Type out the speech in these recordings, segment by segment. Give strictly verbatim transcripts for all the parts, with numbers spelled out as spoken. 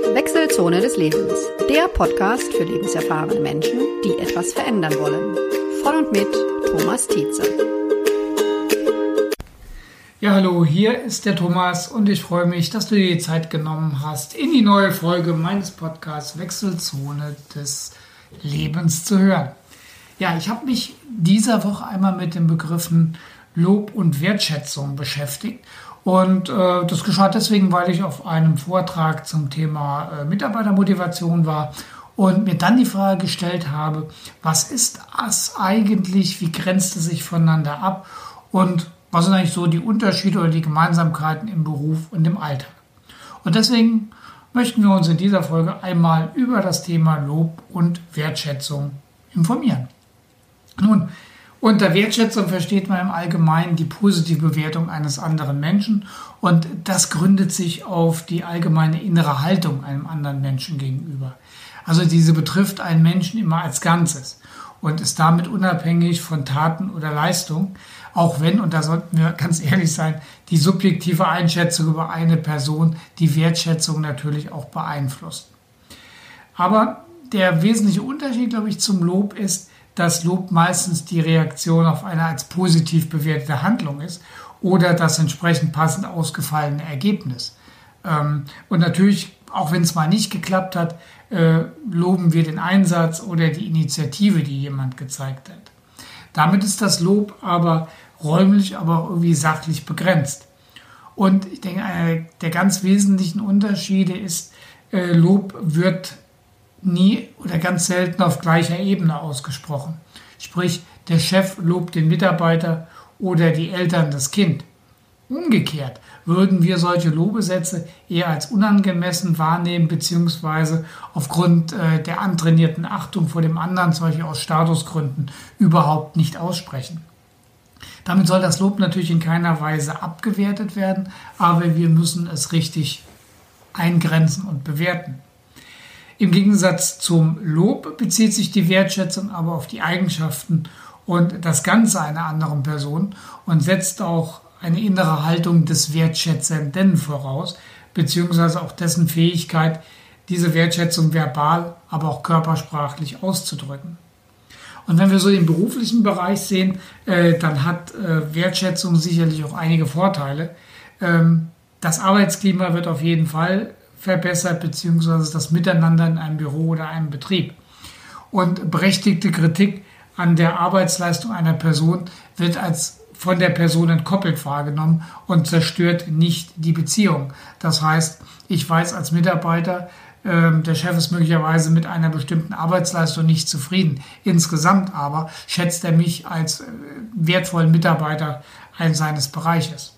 Wechselzone des Lebens, der Podcast für lebenserfahrene Menschen, die etwas verändern wollen. Von und mit Thomas Tietze. Ja, hallo, hier ist der Thomas und ich freue mich, dass du dir die Zeit genommen hast, in die neue Folge meines Podcasts Wechselzone des Lebens zu hören. Ja, ich habe mich dieser Woche einmal mit den Begriffen Lob und Wertschätzung beschäftigt. Und äh, das geschah deswegen, weil ich auf einem Vortrag zum Thema äh, Mitarbeitermotivation war und mir dann die Frage gestellt habe, was ist das eigentlich, wie grenzt es sich voneinander ab und was sind eigentlich so die Unterschiede oder die Gemeinsamkeiten im Beruf und im Alltag. Und deswegen möchten wir uns in dieser Folge einmal über das Thema Lob und Wertschätzung informieren. Nun, unter Wertschätzung versteht man im Allgemeinen die positive Bewertung eines anderen Menschen und das gründet sich auf die allgemeine innere Haltung einem anderen Menschen gegenüber. Also diese betrifft einen Menschen immer als Ganzes und ist damit unabhängig von Taten oder Leistung, auch wenn, und da sollten wir ganz ehrlich sein, die subjektive Einschätzung über eine Person die Wertschätzung natürlich auch beeinflusst. Aber der wesentliche Unterschied, glaube ich, zum Lob ist, dass Lob meistens die Reaktion auf eine als positiv bewertete Handlung ist oder das entsprechend passend ausgefallene Ergebnis. Und natürlich, auch wenn es mal nicht geklappt hat, loben wir den Einsatz oder die Initiative, die jemand gezeigt hat. Damit ist das Lob aber räumlich, aber auch irgendwie sachlich begrenzt. Und ich denke, einer der ganz wesentlichen Unterschiede ist, Lob wird nie oder ganz selten auf gleicher Ebene ausgesprochen. Sprich, der Chef lobt den Mitarbeiter oder die Eltern das Kind. Umgekehrt würden wir solche Lobesätze eher als unangemessen wahrnehmen bzw. aufgrund äh, der antrainierten Achtung vor dem anderen, zum Beispiel aus Statusgründen, überhaupt nicht aussprechen. Damit soll das Lob natürlich in keiner Weise abgewertet werden, aber wir müssen es richtig eingrenzen und bewerten. Im Gegensatz zum Lob bezieht sich die Wertschätzung aber auf die Eigenschaften und das Ganze einer anderen Person und setzt auch eine innere Haltung des Wertschätzenden voraus, beziehungsweise auch dessen Fähigkeit, diese Wertschätzung verbal, aber auch körpersprachlich auszudrücken. Und wenn wir so den beruflichen Bereich sehen, äh, dann hat äh, Wertschätzung sicherlich auch einige Vorteile. Ähm, das Arbeitsklima wird auf jeden Fall verbessert, beziehungsweise das Miteinander in einem Büro oder einem Betrieb. Und berechtigte Kritik an der Arbeitsleistung einer Person wird als von der Person entkoppelt wahrgenommen und zerstört nicht die Beziehung. Das heißt, ich weiß als Mitarbeiter, äh, der Chef ist möglicherweise mit einer bestimmten Arbeitsleistung nicht zufrieden. Insgesamt aber schätzt er mich als äh, wertvollen Mitarbeiter eines seines Bereiches.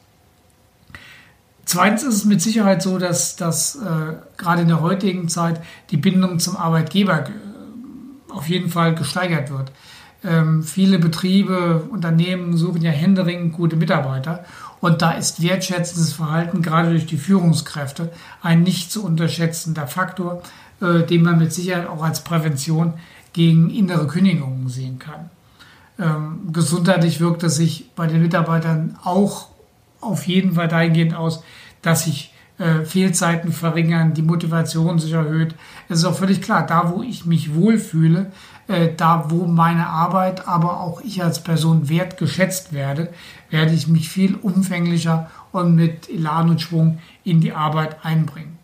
Zweitens ist es mit Sicherheit so, dass, dass äh, gerade in der heutigen Zeit die Bindung zum Arbeitgeber äh, auf jeden Fall gesteigert wird. Ähm, viele Betriebe, Unternehmen suchen ja händeringend gute Mitarbeiter und da ist wertschätzendes Verhalten gerade durch die Führungskräfte ein nicht zu unterschätzender Faktor, äh, den man mit Sicherheit auch als Prävention gegen innere Kündigungen sehen kann. Ähm, gesundheitlich wirkt es sich bei den Mitarbeitern auch auf jeden Fall dahingehend aus, dass sich äh, Fehlzeiten verringern, die Motivation sich erhöht. Es ist auch völlig klar, da wo ich mich wohlfühle, äh, da wo meine Arbeit, aber auch ich als Person wertgeschätzt werde, werde ich mich viel umfänglicher und mit Elan und Schwung in die Arbeit einbringen.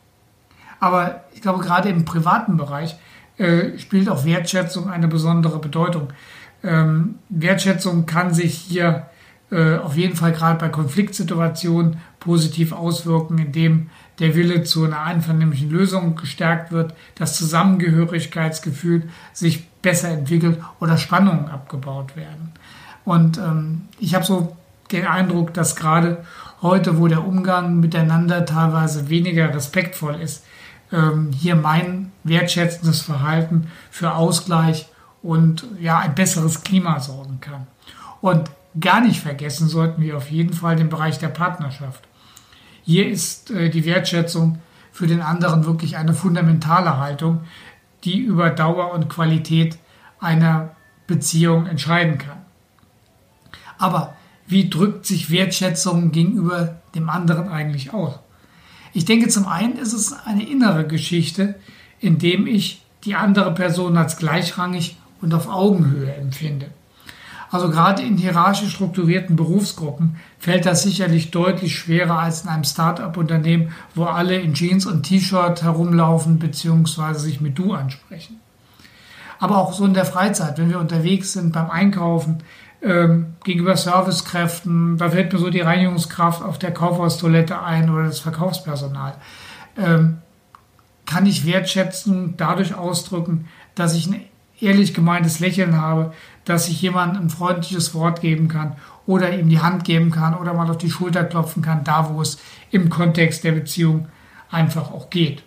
Aber ich glaube, gerade im privaten Bereich äh, spielt auch Wertschätzung eine besondere Bedeutung. Ähm, Wertschätzung kann sich hier auf jeden Fall gerade bei Konfliktsituationen positiv auswirken, indem der Wille zu einer einvernehmlichen Lösung gestärkt wird, das Zusammengehörigkeitsgefühl sich besser entwickelt oder Spannungen abgebaut werden. Und ähm, ich habe so den Eindruck, dass gerade heute, wo der Umgang miteinander teilweise weniger respektvoll ist, ähm, hier mein wertschätzendes Verhalten für Ausgleich und ja ein besseres Klima sorgen kann. Und gar nicht vergessen sollten wir auf jeden Fall den Bereich der Partnerschaft. Hier ist äh, die Wertschätzung für den anderen wirklich eine fundamentale Haltung, die über Dauer und Qualität einer Beziehung entscheiden kann. Aber wie drückt sich Wertschätzung gegenüber dem anderen eigentlich aus? Ich denke, zum einen ist es eine innere Geschichte, indem ich die andere Person als gleichrangig und auf Augenhöhe empfinde. Also gerade in hierarchisch strukturierten Berufsgruppen fällt das sicherlich deutlich schwerer als in einem Start-up-Unternehmen, wo alle in Jeans und T-Shirt herumlaufen bzw. sich mit Du ansprechen. Aber auch so in der Freizeit, wenn wir unterwegs sind beim Einkaufen, ähm, gegenüber Servicekräften, da fällt mir so die Reinigungskraft auf der Kaufhaustoilette ein oder das Verkaufspersonal, ähm, kann ich Wertschätzung dadurch ausdrücken, dass ich ein ehrlich gemeintes Lächeln habe, dass ich jemandem ein freundliches Wort geben kann oder ihm die Hand geben kann oder mal auf die Schulter klopfen kann, da wo es im Kontext der Beziehung einfach auch geht.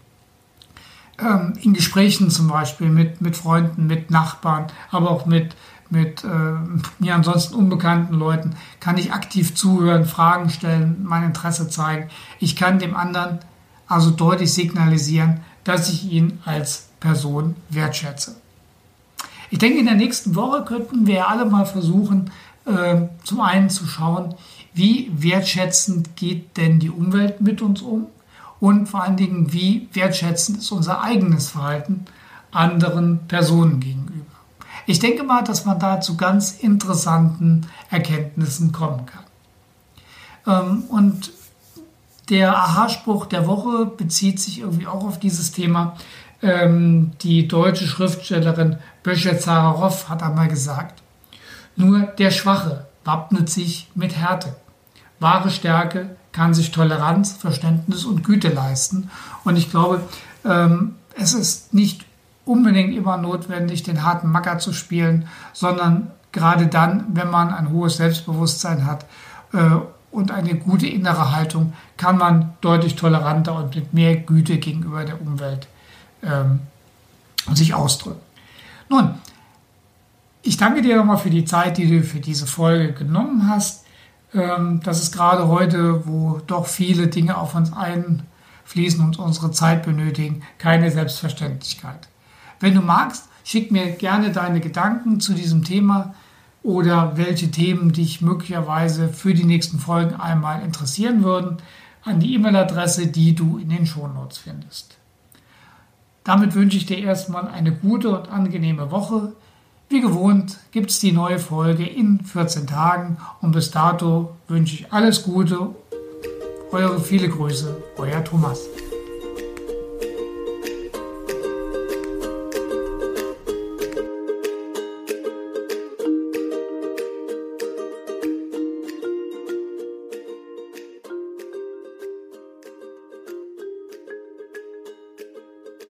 Ähm, in Gesprächen zum Beispiel mit, mit Freunden, mit Nachbarn, aber auch mit, mit äh, mir ansonsten unbekannten Leuten kann ich aktiv zuhören, Fragen stellen, mein Interesse zeigen. Ich kann dem anderen also deutlich signalisieren, dass ich ihn als Person wertschätze. Ich denke, in der nächsten Woche könnten wir alle mal versuchen, äh, zum einen zu schauen, wie wertschätzend geht denn die Umwelt mit uns um und vor allen Dingen, wie wertschätzend ist unser eigenes Verhalten anderen Personen gegenüber. Ich denke mal, dass man da zu ganz interessanten Erkenntnissen kommen kann. Ähm, und der Aha-Spruch der Woche bezieht sich irgendwie auch auf dieses Thema. Ähm, die deutsche Schriftstellerin Böschet-Zaharoff hat einmal gesagt, nur der Schwache wappnet sich mit Härte. Wahre Stärke kann sich Toleranz, Verständnis und Güte leisten. Und ich glaube, ähm, es ist nicht unbedingt immer notwendig, den harten Macker zu spielen, sondern gerade dann, wenn man ein hohes Selbstbewusstsein hat äh, und eine gute innere Haltung, kann man deutlich toleranter und mit mehr Güte gegenüber der Umwelt ähm, sich ausdrücken. Nun, ich danke dir nochmal für die Zeit, die du für diese Folge genommen hast. Ähm, das ist gerade heute, wo doch viele Dinge auf uns einfließen und unsere Zeit benötigen, keine Selbstverständlichkeit. Wenn du magst, schick mir gerne deine Gedanken zu diesem Thema oder welche Themen dich möglicherweise für die nächsten Folgen einmal interessieren würden, an die E-Mail-Adresse, die du in den Shownotes findest. Damit wünsche ich dir erstmal eine gute und angenehme Woche. Wie gewohnt gibt es die neue Folge in vierzehn Tagen und bis dato wünsche ich alles Gute. Eure viele Grüße, euer Thomas.